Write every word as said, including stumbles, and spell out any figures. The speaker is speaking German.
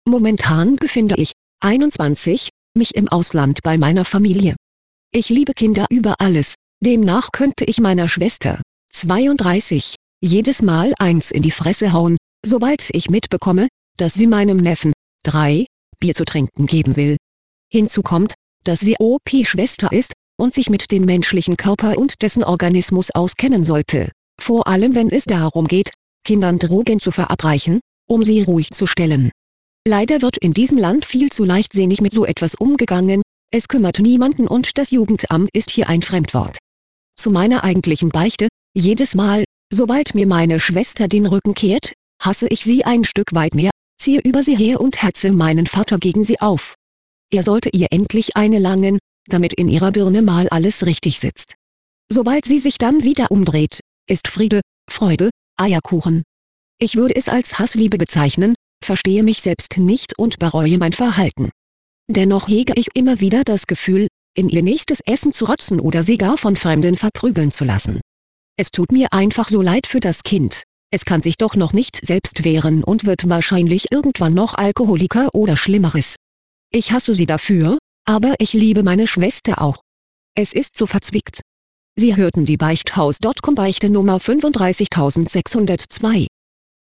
Momentan befinde ich, einundzwanzig, mich im Ausland bei meiner Familie. Ich liebe Kinder über alles, demnach könnte ich meiner Schwester, zweiunddreißig, jedes Mal eins in die Fresse hauen, sobald ich mitbekomme, dass sie meinem Neffen, drei, Bier zu trinken geben will. Hinzu kommt, dass sie O P-Schwester ist und sich mit dem menschlichen Körper und dessen Organismus auskennen sollte, vor allem wenn es darum geht, Kindern Drogen zu verabreichen, um sie ruhig zu stellen. Leider wird in diesem Land viel zu leichtsinnig mit so etwas umgegangen, es kümmert niemanden und das Jugendamt ist hier ein Fremdwort. Zu meiner eigentlichen Beichte: Jedes Mal, sobald mir meine Schwester den Rücken kehrt, hasse ich sie ein Stück weit mehr, ziehe über sie her und hetze meinen Vater gegen sie auf. Er sollte ihr endlich eine langen, damit in ihrer Birne mal alles richtig sitzt. Sobald sie sich dann wieder umdreht, ist Friede, Freude, Eierkuchen. Ich würde es als Hassliebe bezeichnen, verstehe mich selbst nicht und bereue mein Verhalten. Dennoch hege ich immer wieder das Gefühl, in ihr nächstes Essen zu rotzen oder sie gar von Fremden verprügeln zu lassen. Es tut mir einfach so leid für das Kind, es kann sich doch noch nicht selbst wehren und wird wahrscheinlich irgendwann noch Alkoholiker oder Schlimmeres. Ich hasse sie dafür, aber ich liebe meine Schwester auch. Es ist so verzwickt. Sie hörten die Beichthaus Punkt com Beichte Nummer fünfunddreißigtausendsechshundertzwei.